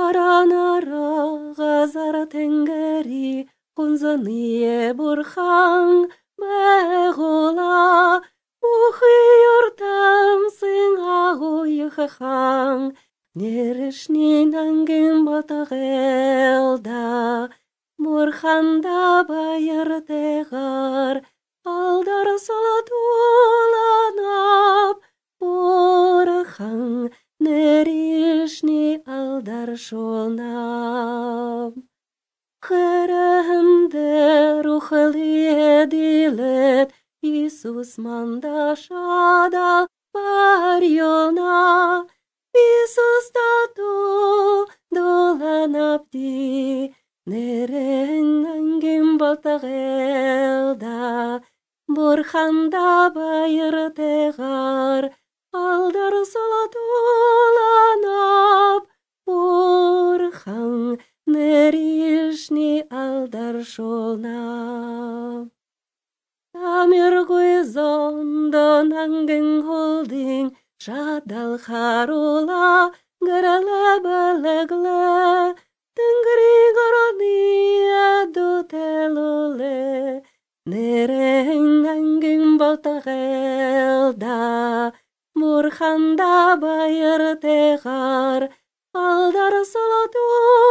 Аранара газар тенгери Кунзаные бурхан Мегула Ухи юртам сингагу юхахан Нерешни нангин батагелда Бурханда байыртегар Алдар салатуланап Бурхан Нерешни алдар шонап Херенде рухли дилет Иисус манда шада парьона Иисус тату доланапти Нерен ангим батагелда Бурханда байыртегар Алдар салатуланап Бурхан Неришни алдар шолнап Тамир гуизондон ангин холдing Шадал харула Грала балегле Тенгри горония дотелуле Нерен ангин батагелда Бурханда байыртегар Алдар салату